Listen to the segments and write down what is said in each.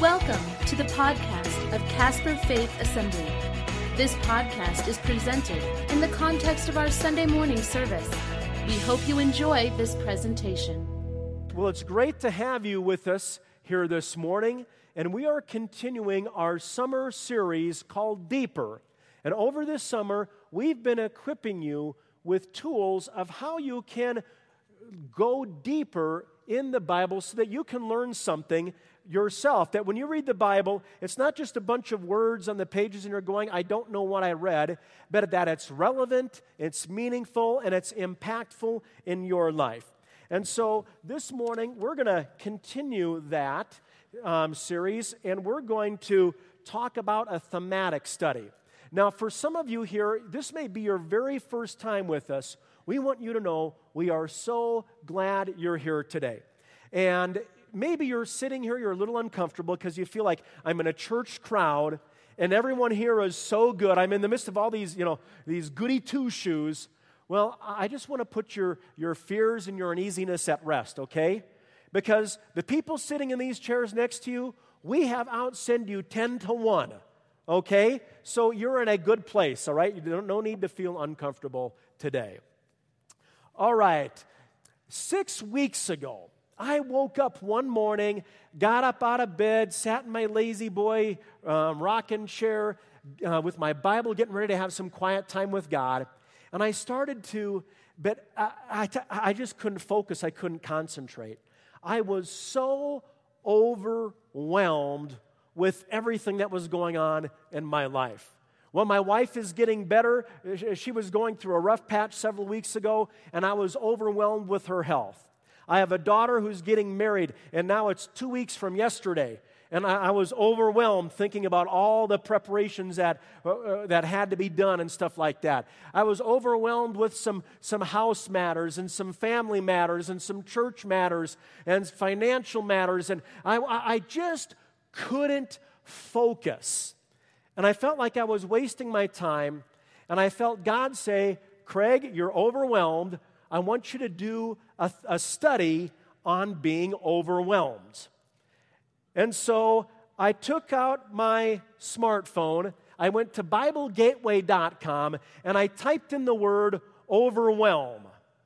Welcome to the podcast of Casper Faith Assembly. This podcast is presented in the context of our Sunday morning service. We hope you enjoy this presentation. Well, it's great to have you with us here this morning, and we are continuing our summer series called Deeper. And over this summer, we've been equipping you with tools of how you can go deeper in the Bible so that you can learn something yourself. That when you read the Bible, it's not just a bunch of words on the pages and you're going, I don't know what I read, but that it's relevant, it's meaningful, and it's impactful in your life. And so this morning, we're going to continue that series, and we're going to talk about a thematic study. Now, for some of you here, this may be your very first time with us. We want you to know we are so glad you're here today. And maybe you're sitting here, you're a little uncomfortable because you feel like I'm in a church crowd and everyone here is so good. I'm in the midst of all these, these goody two-shoes. Well, I just want to put your fears and your uneasiness at rest, okay? Because the people sitting in these chairs next to you, we have outsinned you 10-1, okay? So you're in a good place, all right? No need to feel uncomfortable today. All right, 6 weeks ago, I woke up one morning, got up out of bed, sat in my lazy boy rocking chair with my Bible, getting ready to have some quiet time with God. And I started to, but I just couldn't focus. I couldn't concentrate. I was so overwhelmed with everything that was going on in my life. Well, my wife is getting better. She was going through a rough patch several weeks ago, and I was overwhelmed with her health. I have a daughter who's getting married, and now it's 2 weeks from yesterday. And I was overwhelmed thinking about all the preparations that had to be done and stuff like that. I was overwhelmed with some house matters and some family matters and some church matters and financial matters. And I just couldn't focus. And I felt like I was wasting my time. And I felt God say, Craig, you're overwhelmed. I want you to do a study on being overwhelmed. And so I took out my smartphone, I went to BibleGateway.com, and I typed in the word overwhelm.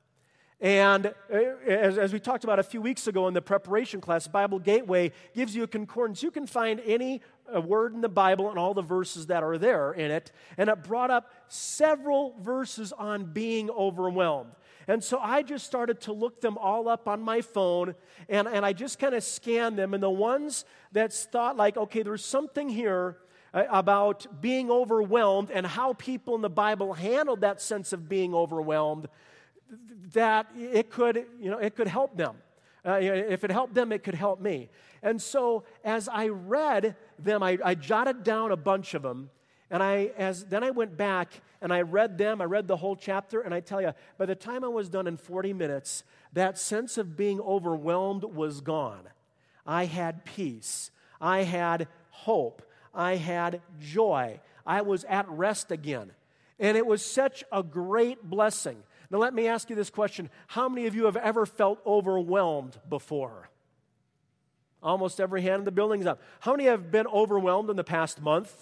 And as we talked about a few weeks ago in the preparation class, Bible Gateway gives you a concordance. You can find any word in the Bible and all the verses that are there in it. And it brought up several verses on being overwhelmed. And so I just started to look them all up on my phone, and I just kind of scanned them. And the ones that thought like, okay, there's something here about being overwhelmed and how people in the Bible handled that sense of being overwhelmed, that it could help them. If it helped them, it could help me. And so as I read them, I jotted down a bunch of them. And then I went back and I read them. I read the whole chapter, and I tell you, by the time I was done in 40 minutes, that sense of being overwhelmed was gone. I had peace. I had hope. I had joy. I was at rest again. And it was such a great blessing. Now let me ask you this question. How many of you have ever felt overwhelmed before? Almost every hand in the building is up. How many have been overwhelmed in the past month?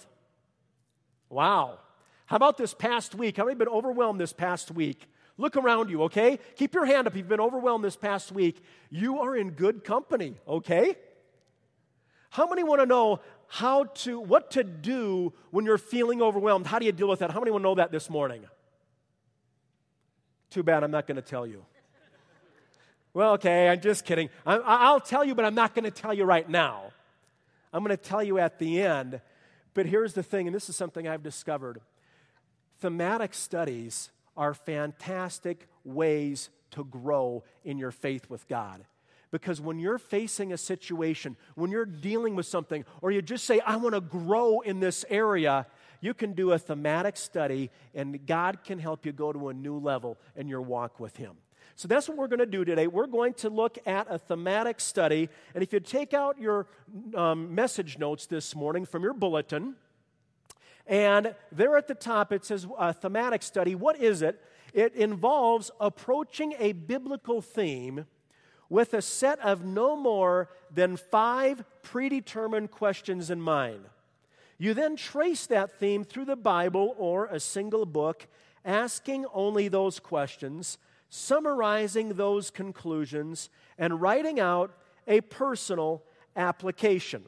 Wow. How about this past week? How many have been overwhelmed this past week? Look around you, okay? Keep your hand up if you've been overwhelmed this past week. You are in good company, okay? How many want to know what to do when you're feeling overwhelmed? How do you deal with that? How many want to know that this morning? Too bad I'm not going to tell you. Well, okay, I'm just kidding. I'll tell you, but I'm not going to tell you right now. I'm going to tell you at the end. But here's the thing, and this is something I've discovered. Thematic studies are fantastic ways to grow in your faith with God. Because when you're facing a situation, when you're dealing with something, or you just say, I want to grow in this area, you can do a thematic study, and God can help you go to a new level in your walk with Him. So that's what we're going to do today. We're going to look at a thematic study. And if you take out your message notes this morning from your bulletin, and there at the top it says a thematic study. What is it? It involves approaching a biblical theme with a set of no more than 5 predetermined questions in mind. You then trace that theme through the Bible or a single book, asking only those questions, summarizing those conclusions, and writing out a personal application.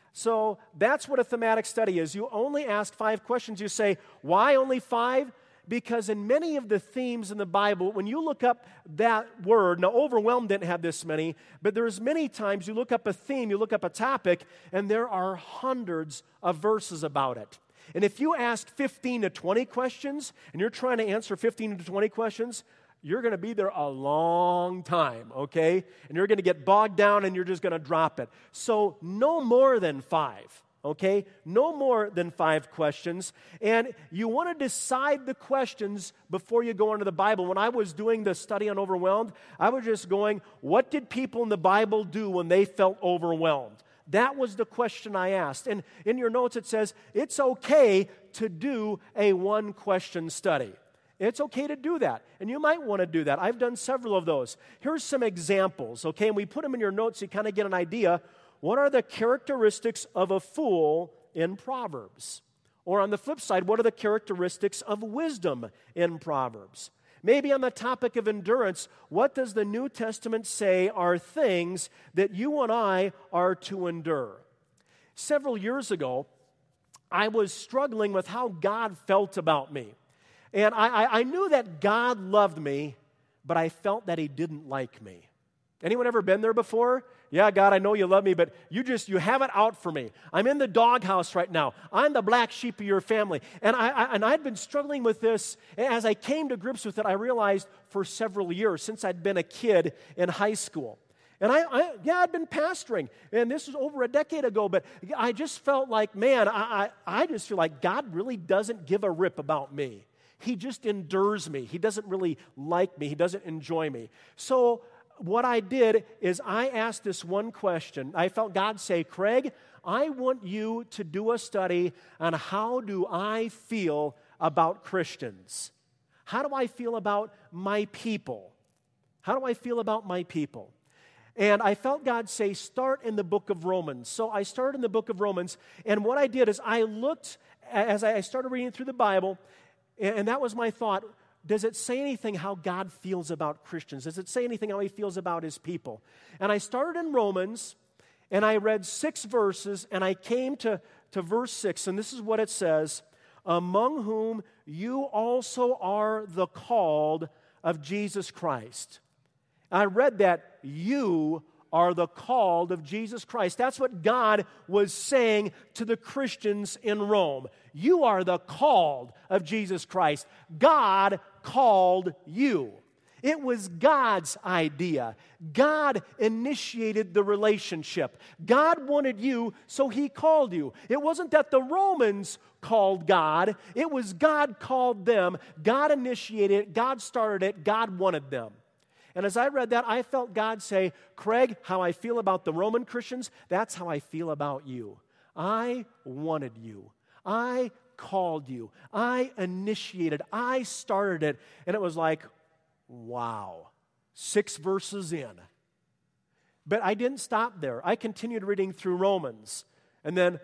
So that's what a thematic study is. You only ask 5 questions. You say, why only 5? Because in many of the themes in the Bible, when you look up that word, now Overwhelmed didn't have this many, but there's many times you look up a theme, you look up a topic, and there are hundreds of verses about it. And if you ask 15 to 20 questions, and you're trying to answer 15 to 20 questions, you're going to be there a long time, okay? And you're going to get bogged down and you're just going to drop it. So no more than 5. Okay? No more than 5 questions. And you want to decide the questions before you go into the Bible. When I was doing the study on Overwhelmed, I was just going, what did people in the Bible do when they felt overwhelmed? That was the question I asked. And in your notes it says, it's okay to do a 1-question study. It's okay to do that. And you might want to do that. I've done several of those. Here's some examples, okay? And we put them in your notes so you kind of get an idea. What are the characteristics of a fool in Proverbs? Or on the flip side, what are the characteristics of wisdom in Proverbs? Maybe on the topic of endurance, what does the New Testament say are things that you and I are to endure? Several years ago, I was struggling with how God felt about me. And I knew that God loved me, but I felt that He didn't like me. Anyone ever been there before? Yeah, God, I know you love me, but you have it out for me. I'm in the doghouse right now. I'm the black sheep of your family. And I'd been struggling with this. As I came to grips with it, I realized for several years, since I'd been a kid in high school. And I'd been pastoring, and this was over a decade ago, but I just felt like, man, I just feel like God really doesn't give a rip about me. He just endures me. He doesn't really like me. He doesn't enjoy me. So what I did is I asked this one question. I felt God say, Craig, I want you to do a study on how do I feel about Christians? How do I feel about my people? How do I feel about my people? And I felt God say, start in the book of Romans. So I started in the book of Romans, and what I did is I looked, as I started reading through the Bible, and that was my thought. Does it say anything how God feels about Christians? Does it say anything how He feels about His people? And I started in Romans, and I read 6 verses, and I came to verse 6, and this is what it says, among whom you also are the called of Jesus Christ. I read that you are the called of Jesus Christ. That's what God was saying to the Christians in Rome. You are the called of Jesus Christ. God called you. It was God's idea. God initiated the relationship. God wanted you, so He called you. It wasn't that the Romans called God. It was God called them. God initiated it. God started it. God wanted them. And as I read that, I felt God say, Craig, how I feel about the Roman Christians, that's how I feel about you. I wanted you. I called you. I initiated. I started it. And it was like, wow, 6 verses in. But I didn't stop there. I continued reading through Romans. And then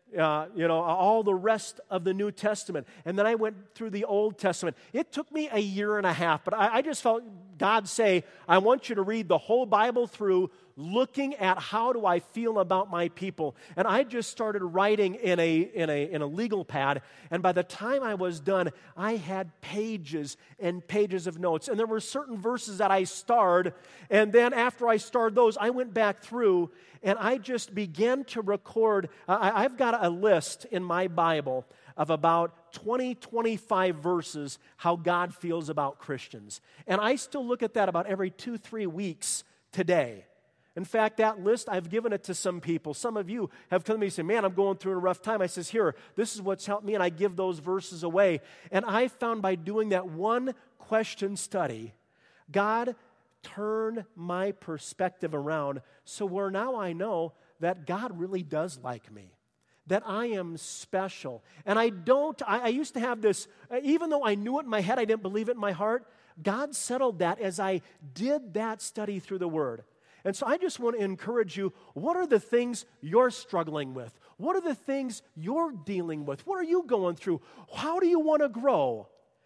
all the rest of the New Testament. And then I went through the Old Testament. It took me a year and a half, but I just felt God say, I want you to read the whole Bible through, looking at how do I feel about my people. And I just started writing in a legal pad, and by the time I was done, I had pages and pages of notes. And there were certain verses that I starred, and then after I starred those, I went back through, and I just began to record. I've got a list in my Bible of about 20, 25 verses how God feels about Christians. And I still look at that about every 2-3 weeks today. In fact, that list, I've given it to some people. Some of you have come to me and said, man, I'm going through a rough time. I says, here, this is what's helped me, and I give those verses away. And I found by doing that 1-question study, God turned my perspective around, so where now I know that God really does like me, that I am special. And I used to have this, even though I knew it in my head, I didn't believe it in my heart, God settled that as I did that study through the Word. And so I just want to encourage you, what are the things you're struggling with? What are the things you're dealing with? What are you going through? How do you want to grow?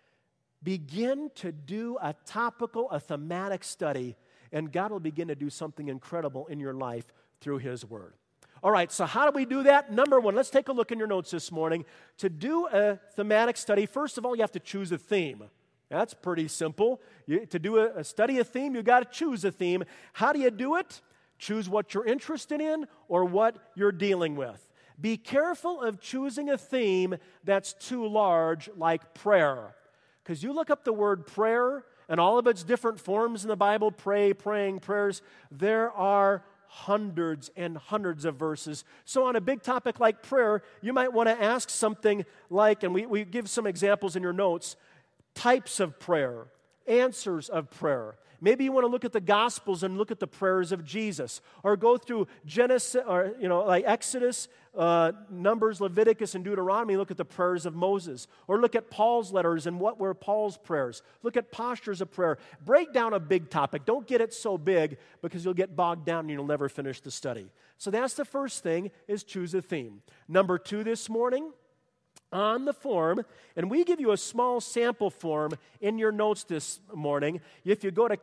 Begin to do a topical, a thematic study, and God will begin to do something incredible in your life through His Word. All right, so how do we do that? Number one, let's take a look in your notes this morning. To do a thematic study, first of all, you have to choose a theme. That's pretty simple. To do a study a theme, you got to choose a theme. How do you do it? Choose what you're interested in or what you're dealing with. Be careful of choosing a theme that's too large, like prayer. Because you look up the word prayer and all of its different forms in the Bible, pray, praying, prayers, there are hundreds and hundreds of verses. So on a big topic like prayer, you might want to ask something like, and we give some examples in your notes, types of prayer, answers of prayer. Maybe you want to look at the Gospels and look at the prayers of Jesus, or go through Genesis, or like Exodus, Numbers, Leviticus, and Deuteronomy. Look at the prayers of Moses, or look at Paul's letters and what were Paul's prayers. Look at postures of prayer. Break down a big topic. Don't get it so big because you'll get bogged down and you'll never finish the study. So that's the first thing: is choose a theme. Number two this morning, on the form, and we give you a small sample form in your notes this morning. If you go to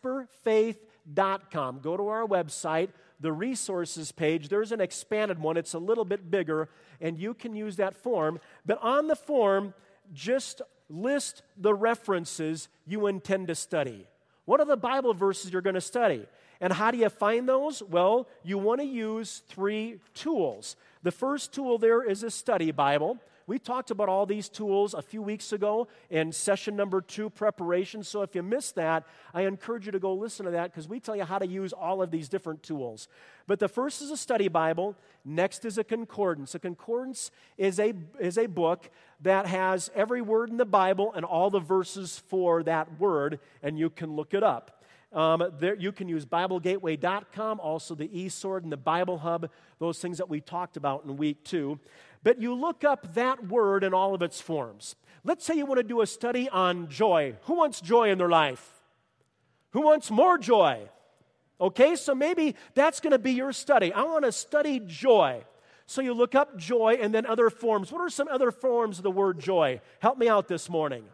CasperFaith.com, go to our website, the resources page, there's an expanded one. It's a little bit bigger, and you can use that form. But on the form, just list the references you intend to study. What are the Bible verses you're going to study? And how do you find those? Well, you want to use 3 tools. The first tool there is a study Bible. We talked about all these tools a few weeks ago in session number 2, preparation. So if you missed that, I encourage you to go listen to that because we tell you how to use all of these different tools. But the first is a study Bible. Next is a concordance. A concordance is a book that has every word in the Bible and all the verses for that word, and you can look it up. You can use BibleGateway.com, also the eSword and the Bible Hub, those things that we talked about in week 2. But you look up that word in all of its forms. Let's say you want to do a study on joy. Who wants joy in their life? Who wants more joy? Okay, so maybe that's going to be your study. I want to study joy. So you look up joy and then other forms. What are some other forms of the word joy? Help me out this morning.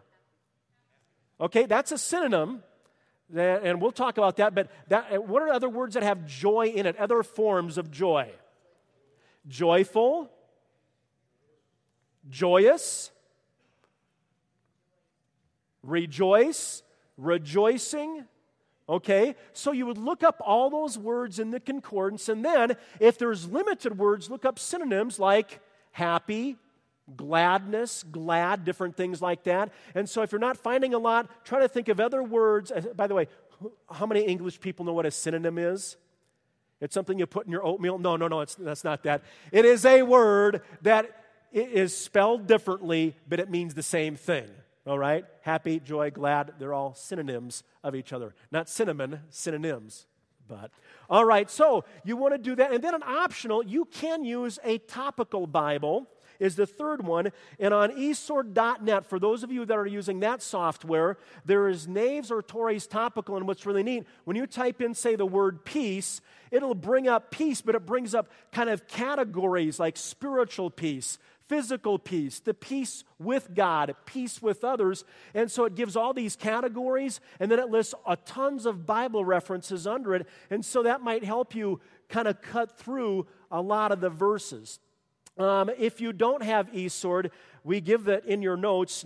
Okay, that's a synonym. And we'll talk about that, but what are other words that have joy in it, other forms of joy? Joyful, joyous, rejoice, rejoicing. Okay, so you would look up all those words in the concordance, and then if there's limited words, look up synonyms like happy, gladness, glad, different things like that. And so if you're not finding a lot, try to think of other words. By the way, how many English people know what a synonym is? It's something you put in your oatmeal? No, that's not that. It is a word that is spelled differently, but it means the same thing. All right? Happy, joy, glad, they're all synonyms of each other. Not cinnamon, synonyms. But all right, so you want to do that. And then an optional, you can use a topical Bible, is the third one. And on eSword.net, for those of you that are using that software, there is Naves or Torrey's Topical. And what's really neat, when you type in, say, the word peace, it'll bring up peace, but it brings up kind of categories like spiritual peace, physical peace, the peace with God, peace with others. And so it gives all these categories, and then it lists tons of Bible references under it. And so that might help you kind of cut through a lot of the verses. If you don't have eSword, we give that in your notes,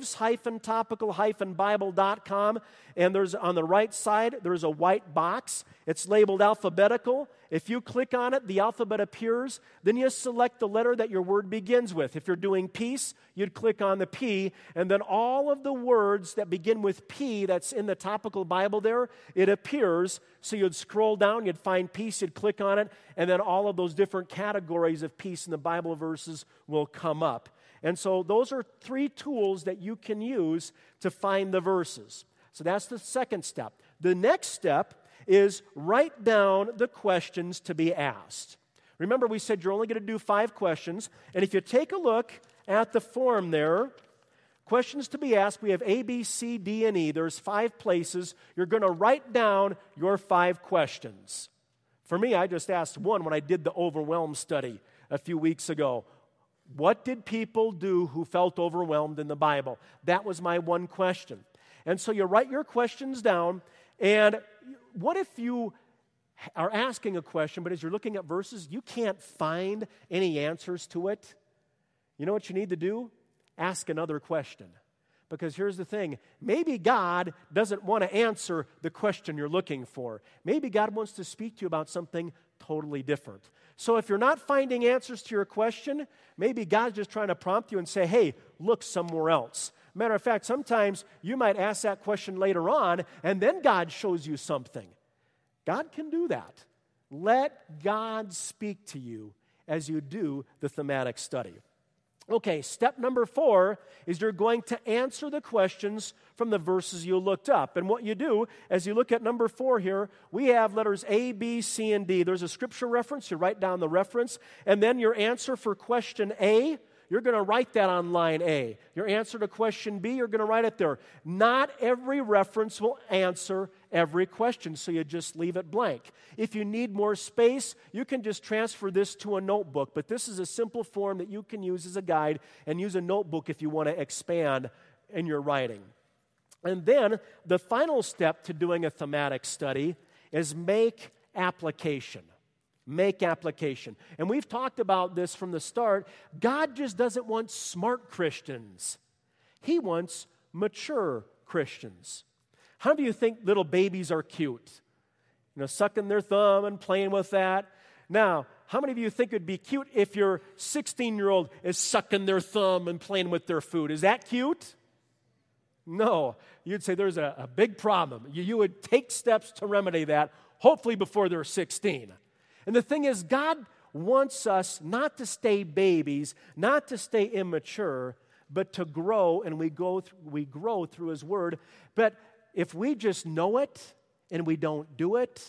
naves-topical-bible.com, and there's on the right side, there's a white box. It's labeled alphabetical. If you click on it, the alphabet appears. Then you select the letter that your word begins with. If you're doing peace, you'd click on the P, and then all of the words that begin with P that's in the topical Bible there, it appears. So you'd scroll down, you'd find peace, you'd click on it, and then all of those different categories of peace in the Bible verses will come up. And so those are 3 tools that you can use to find the verses. So that's the second step. The next step is write down the questions to be asked. Remember, we said you're only going to do 5 questions. And if you take a look at the form there, Questions to be asked, we have A, B, C, D, and E. There's 5 places. You're going to write down your 5 questions. For me, I just asked one when I did the overwhelmed study a few weeks ago. What did people do who felt overwhelmed in the Bible? That was my one question. And so you write your questions down, and what if you are asking a question, but as you're looking at verses, you can't find any answers to it? You know what you need to do? Ask another question. Because here's the thing, maybe God doesn't want to answer the question you're looking for. Maybe God wants to speak to you about something totally different. So if you're not finding answers to your question, maybe God's just trying to prompt you and say, hey, look somewhere else. Matter of fact, sometimes you might ask that question later on, and then God shows you something. God can do that. Let God speak to you as you do the thematic study. Okay, step number 4 is you're going to answer the questions from the verses you looked up. And what you do, as you look at number 4 here, we have letters A, B, C, and D. There's a scripture reference. You write down the reference. And then your answer for question A, you're going to write that on line A. Your answer to question B, you're going to write it there. Not every reference will answer every question, so you just leave it blank. If you need more space, you can just transfer this to a notebook, but this is a simple form that you can use as a guide and use a notebook if you want to expand in your writing. And then the final step to doing a thematic study is make application. Make application. And we've talked about this from the start. God just doesn't want smart Christians. He wants mature Christians. How many of you think little babies are cute? You know, sucking their thumb and playing with that. Now, how many of you think it would be cute if your 16-year-old is sucking their thumb and playing with their food? Is that cute? No. You'd say there's a big problem. You would take steps to remedy that, hopefully before they're 16. And the thing is, God wants us not to stay babies, not to stay immature, but to grow, and we grow through His Word. But if we just know it and we don't do it,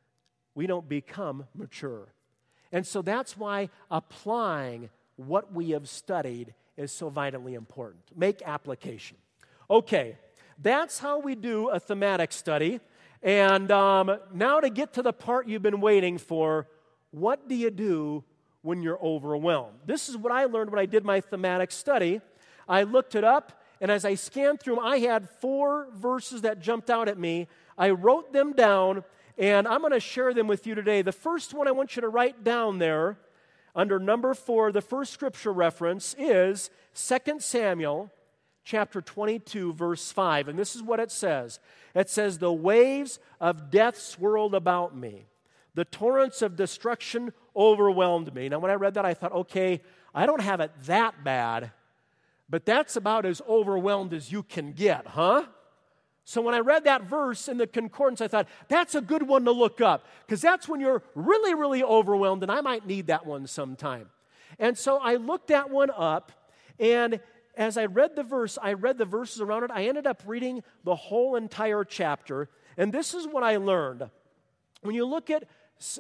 we don't become mature. And so that's why applying what we have studied is so vitally important. Make application. Okay, that's how we do a thematic study. And now to get to the part you've been waiting for, what do you do when you're overwhelmed? This is what I learned when I did my thematic study. I looked it up, and as I scanned through them, I had 4 verses that jumped out at me. I wrote them down, and I'm going to share them with you today. The first one I want you to write down there, under number 4, the first scripture reference is 2 Samuel chapter 22, verse 5. And this is what it says. It says, "The waves of death swirled about me. The torrents of destruction overwhelmed me." Now, when I read that, I thought, okay, I don't have it that bad, but that's about as overwhelmed as you can get, huh? So when I read that verse in the concordance, I thought, that's a good one to look up, because that's when you're really, really overwhelmed, and I might need that one sometime. And so I looked that one up, and as I read the verses around it, I ended up reading the whole entire chapter, and this is what I learned. When you look at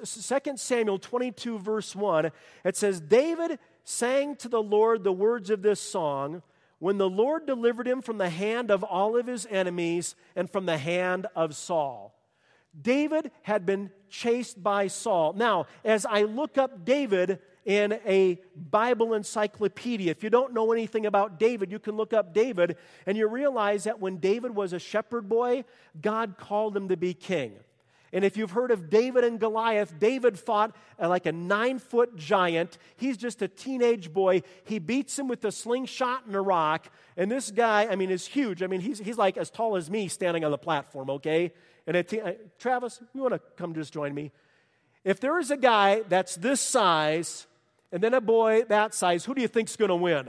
2 Samuel 22, verse 1, it says, "David sang to the Lord the words of this song when the Lord delivered him from the hand of all of his enemies and from the hand of Saul." David had been chased by Saul. Now, as I look up David in a Bible encyclopedia, if you don't know anything about David, you can look up David, and you realize that when David was a shepherd boy, God called him to be king. And if you've heard of David and Goliath, David fought like a 9-foot giant. He's just a teenage boy. He beats him with a slingshot and a rock. And this guy, is huge. He's like as tall as me standing on the platform, okay? And Travis, you want to come just join me? If there is a guy that's this size and then a boy that size, who do you think's going to win?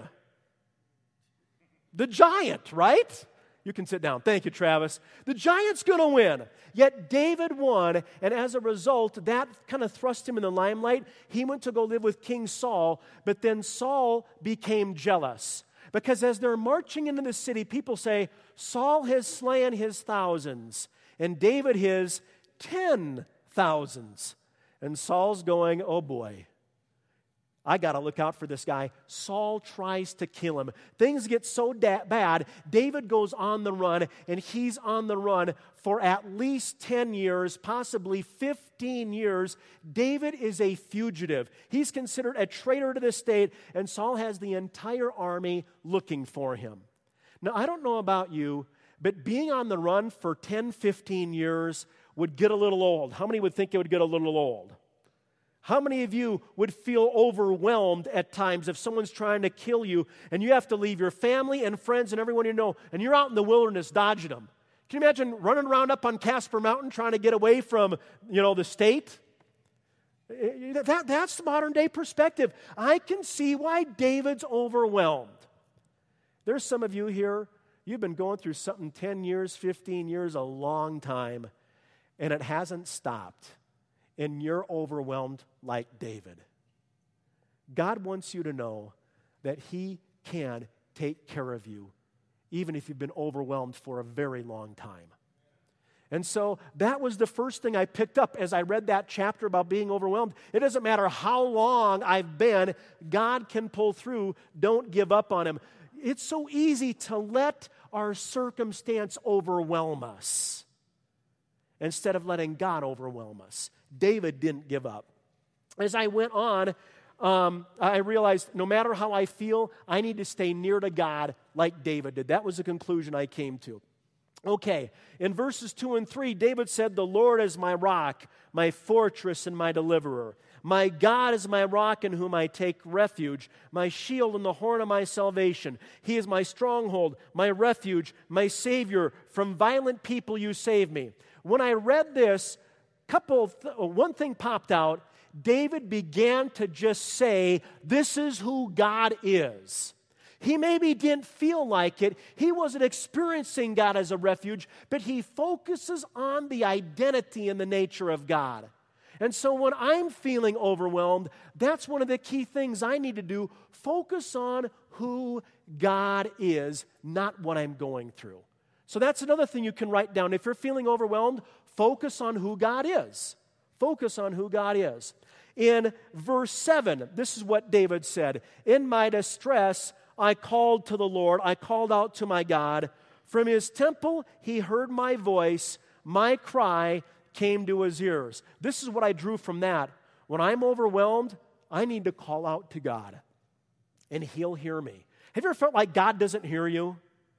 The giant, right? You can sit down. Thank you, Travis. The giant's going to win. Yet David won, and as a result, that kind of thrust him in the limelight. He went to go live with King Saul, but then Saul became jealous. Because as they're marching into the city, people say, Saul has slain his thousands, and David his 10,000s. And Saul's going, oh boy, I got to look out for this guy. Saul tries to kill him. Things get so bad, David goes on the run, and he's on the run for at least 10 years, possibly 15 years. David is a fugitive. He's considered a traitor to the state, and Saul has the entire army looking for him. Now, I don't know about you, but being on the run for 10, 15 years would get a little old. How many would think it would get a little old? How many of you would feel overwhelmed at times if someone's trying to kill you and you have to leave your family and friends and everyone you know, and you're out in the wilderness dodging them? Can you imagine running around up on Casper Mountain trying to get away from, the state? That's the modern day perspective. I can see why David's overwhelmed. There's some of you here, you've been going through something 10 years, 15 years, a long time, and it hasn't stopped. And you're overwhelmed like David. God wants you to know that He can take care of you, even if you've been overwhelmed for a very long time. And so that was the first thing I picked up as I read that chapter about being overwhelmed. It doesn't matter how long I've been, God can pull through. Don't give up on Him. It's so easy to let our circumstance overwhelm us instead of letting God overwhelm us. David didn't give up. As I went on, I realized no matter how I feel, I need to stay near to God like David did. That was the conclusion I came to. Okay, in verses 2 and 3, David said, "The Lord is my rock, my fortress, and my deliverer. My God is my rock in whom I take refuge, my shield and the horn of my salvation. He is my stronghold, my refuge, my Savior. From violent people you save me." When I read this, one thing popped out. David began to just say, this is who God is. He maybe didn't feel like it. He wasn't experiencing God as a refuge, but he focuses on the identity and the nature of God. And so when I'm feeling overwhelmed, that's one of the key things I need to do. Focus on who God is, not what I'm going through. So that's another thing you can write down. If you're feeling overwhelmed, focus on who God is. Focus on who God is. In verse 7, this is what David said. "In my distress, I called to the Lord. I called out to my God. From His temple, He heard my voice. My cry came to His ears." This is what I drew from that. When I'm overwhelmed, I need to call out to God, and He'll hear me. Have you ever felt like God doesn't hear you?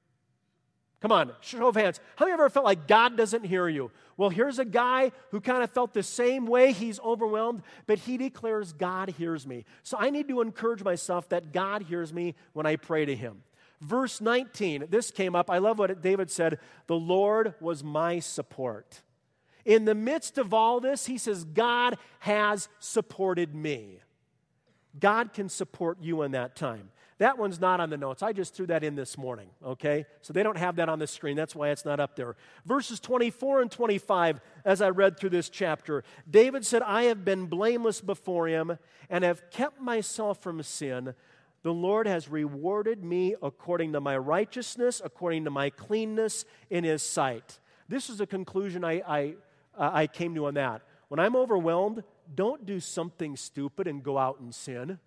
Come on, show of hands. How many of you ever felt like God doesn't hear you? Well, here's a guy who kind of felt the same way. He's overwhelmed, but he declares, God hears me. So I need to encourage myself that God hears me when I pray to Him. Verse 19, this came up. I love what David said. "The Lord was my support." In the midst of all this, he says, God has supported me. God can support you in that time. That one's not on the notes. I just threw that in this morning, okay? So they don't have that on the screen. That's why it's not up there. Verses 24 and 25, as I read through this chapter, David said, "I have been blameless before Him and have kept myself from sin. The Lord has rewarded me according to my righteousness, according to my cleanness in His sight." This is a conclusion I came to on that. When I'm overwhelmed, don't do something stupid and go out and sin.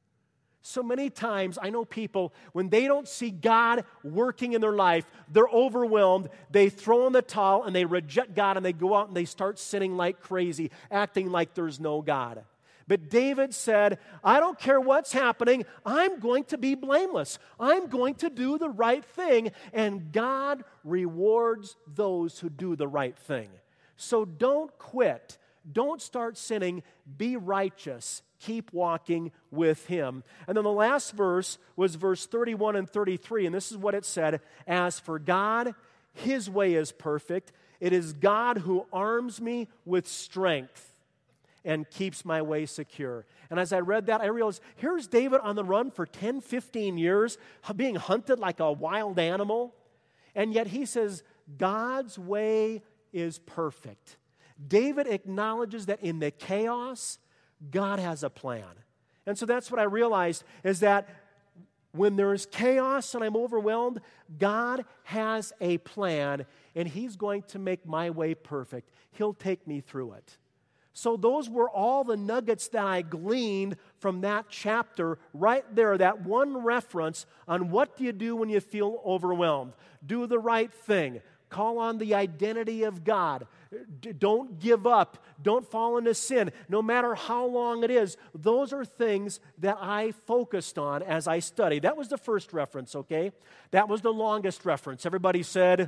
So many times, I know people, when they don't see God working in their life, they're overwhelmed, they throw in the towel, and they reject God, and they go out and they start sinning like crazy, acting like there's no God. But David said, I don't care what's happening, I'm going to be blameless. I'm going to do the right thing, and God rewards those who do the right thing. So don't quit. Don't start sinning. Be righteous. Keep walking with Him. And then the last verse was verse 31 and 33, and this is what it said. "As for God, His way is perfect. It is God who arms me with strength and keeps my way secure." And as I read that, I realized here's David on the run for 10, 15 years, being hunted like a wild animal, and yet he says, God's way is perfect. David acknowledges that in the chaos, God has a plan. And so that's what I realized, is that when there's chaos and I'm overwhelmed, God has a plan, and He's going to make my way perfect. He'll take me through it. So those were all the nuggets that I gleaned from that chapter right there, that one reference on what do you do when you feel overwhelmed. Do the right thing. Call on the identity of God. Don't give up. Don't fall into sin, no matter how long it is. Those are things that I focused on as I studied. That was the first reference, okay? That was the longest reference. Everybody said...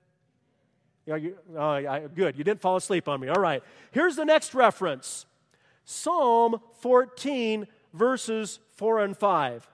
good. You didn't fall asleep on me. All right. Here's the next reference. Psalm 14, verses 4 and 5.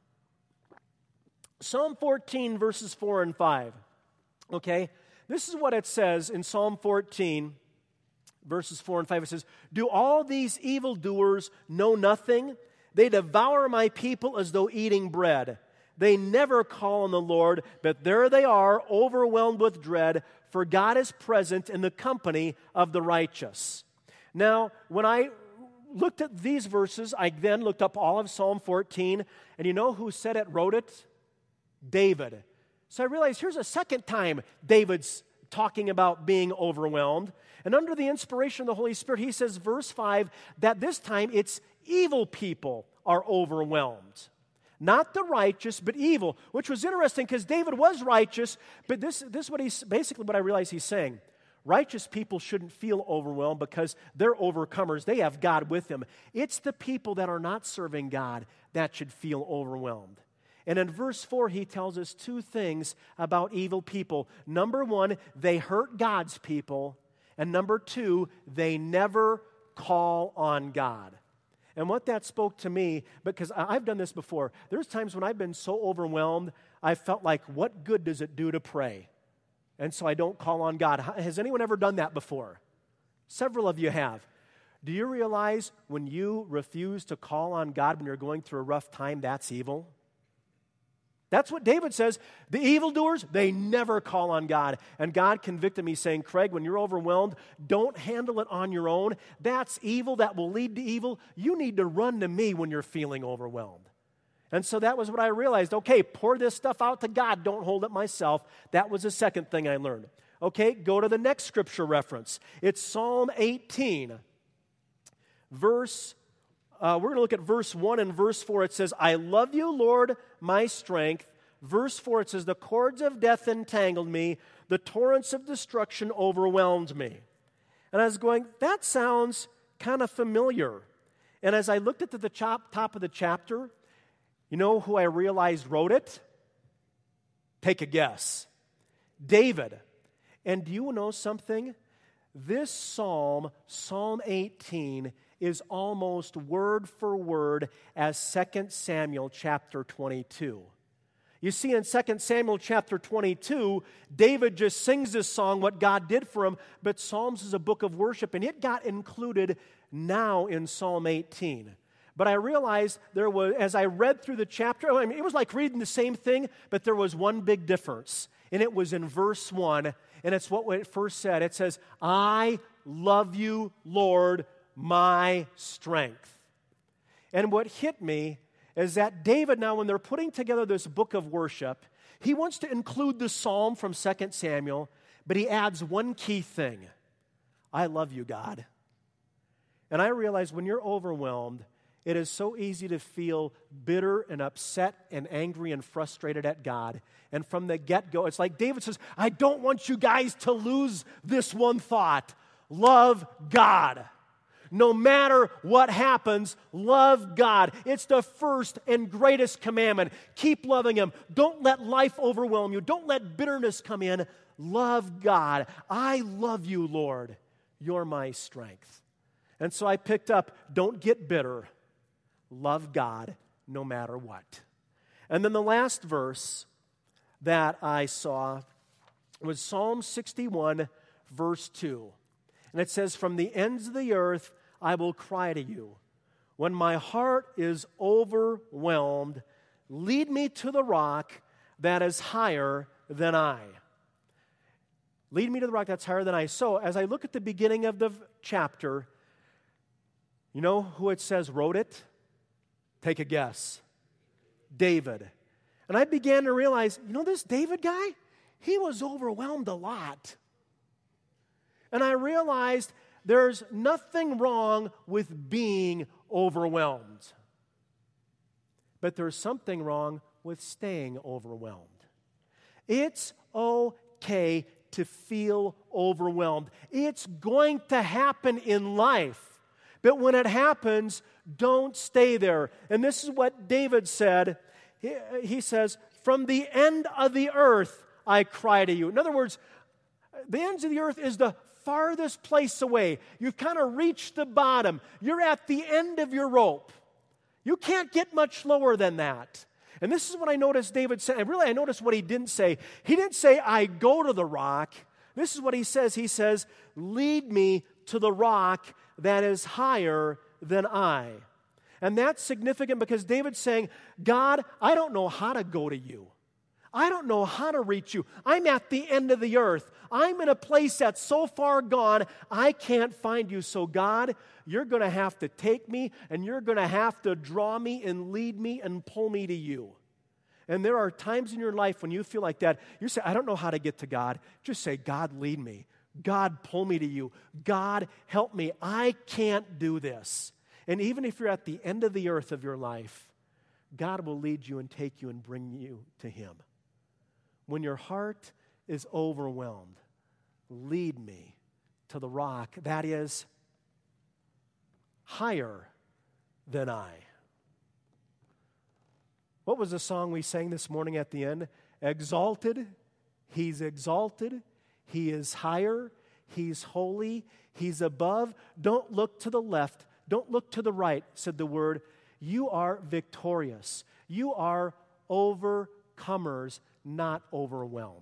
Psalm 14, verses 4 and 5. Okay? This is what it says in Psalm 14, verses 4 and 5. It says, "Do all these evildoers know nothing? They devour my people as though eating bread. They never call on the Lord, but there they are, overwhelmed with dread, for God is present in the company of the righteous." Now, when I looked at these verses, I then looked up all of Psalm 14, and you know who said it, wrote it? David. So I realized here's a second time David's talking about being overwhelmed. And under the inspiration of the Holy Spirit, he says, verse 5, that this time it's evil people are overwhelmed. Not the righteous, but evil, which was interesting because David was righteous, but this is what he's basically what I realize he's saying. Righteous people shouldn't feel overwhelmed because they're overcomers. They have God with them. It's the people that are not serving God that should feel overwhelmed. And in verse 4, he tells us two things about evil people. Number one, they hurt God's people. And number two, they never call on God. And what that spoke to me, because I've done this before, there's times when I've been so overwhelmed, I felt like, what good does it do to pray? And so I don't call on God. Has anyone ever done that before? Several of you have. Do you realize when you refuse to call on God when you're going through a rough time, that's evil? That's what David says. The evildoers, they never call on God. And God convicted me saying, Craig, when you're overwhelmed, don't handle it on your own. That's evil. That will lead to evil. You need to run to me when you're feeling overwhelmed. And so that was what I realized. Okay, pour this stuff out to God. Don't hold it myself. That was the second thing I learned. Okay, go to the next scripture reference. It's Psalm 18. We're going to look at verse 1 and verse 4. It says, I love you, Lord, my strength. Verse 4, it says, the cords of death entangled me. The torrents of destruction overwhelmed me. And I was going, that sounds kind of familiar. And as I looked at the top of the chapter, you know who I realized wrote it? Take a guess. David. And do you know something? This psalm, Psalm 18, is almost word for word as 2 Samuel chapter 22. You see, in 2 Samuel chapter 22, David just sings this song, what God did for him, but Psalms is a book of worship, and it got included now in Psalm 18. But I realized there was, as I read through the chapter, I mean, it was like reading the same thing, but there was one big difference, and it was in verse 1, and it's what it first said. It says, I love you, Lord, my strength. And what hit me is that David, now when they're putting together this book of worship, he wants to include the psalm from 2 Samuel, but he adds one key thing. I love you, God. And I realize when you're overwhelmed, it is so easy to feel bitter and upset and angry and frustrated at God. And from the get-go, it's like David says, I don't want you guys to lose this one thought. Love God. No matter what happens, love God. It's the first and greatest commandment. Keep loving Him. Don't let life overwhelm you. Don't let bitterness come in. Love God. I love you, Lord. You're my strength. And so I picked up, don't get bitter. Love God no matter what. And then the last verse that I saw was Psalm 61, verse 2. And it says, from the ends of the earth I will cry to you. When my heart is overwhelmed, lead me to the rock that is higher than I. Lead me to the rock that's higher than I. So as I look at the beginning of the chapter, you know who it says wrote it? Take a guess. David. And I began to realize, you know this David guy? He was overwhelmed a lot. And I realized There's nothing wrong with being overwhelmed. But there's something wrong with staying overwhelmed. It's okay to feel overwhelmed. It's going to happen in life. But when it happens, don't stay there. And this is what David said. He says, "From the end of the earth I cry to you." In other words, the ends of the earth is the farthest place away. You've kind of reached the bottom. You're at the end of your rope. You can't get much lower than that. And this is what I noticed David said. And really, I noticed what he didn't say. He didn't say, "I go to the rock." This is what he says. He says, "Lead me to the rock that is higher than I." And that's significant because David's saying, "God, I don't know how to go to you. I don't know how to reach you. I'm at the end of the earth. I'm in a place that's so far gone, I can't find you. So God, you're going to have to take me, and you're going to have to draw me and lead me and pull me to you." And there are times in your life when you feel like that. You say, "I don't know how to get to God." Just say, "God, lead me. God, pull me to you. God, help me. I can't do this." And even if you're at the end of the earth of your life, God will lead you and take you and bring you to Him. When your heart is overwhelmed, lead me to the rock that is higher than I. What was the song we sang this morning at the end? Exalted, He's exalted, He is higher, He's holy, He's above. Don't look to the left, don't look to the right, said the Word. You are victorious. You are overcomers, not overwhelmed.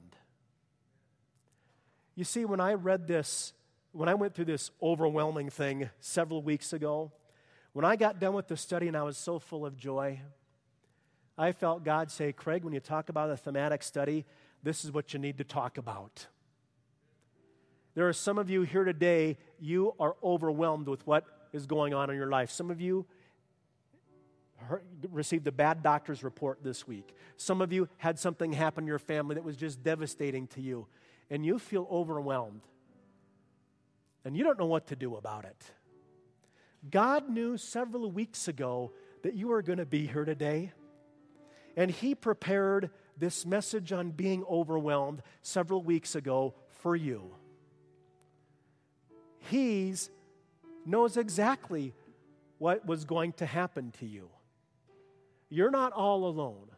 You see, when I read this, when I went through this overwhelming thing several weeks ago, when I got done with the study and I was so full of joy, I felt God say, "Craig, when you talk about a thematic study, this is what you need to talk about." There are some of you here today, you are overwhelmed with what is going on in your life. Some of you received a bad doctor's report this week. Some of you had something happen in your family that was just devastating to you, and you feel overwhelmed, and you don't know what to do about it. God knew several weeks ago that you were going to be here today, and He prepared this message on being overwhelmed several weeks ago for you. He knows exactly what was going to happen to you. You're not all alone.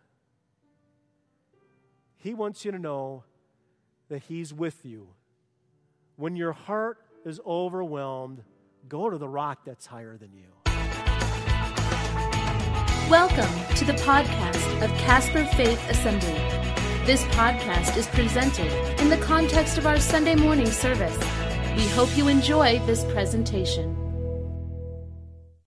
He wants you to know that He's with you. When your heart is overwhelmed, go to the rock that's higher than you. Welcome to the podcast of Casper Faith Assembly. This podcast is presented in the context of our Sunday morning service. We hope you enjoy this presentation.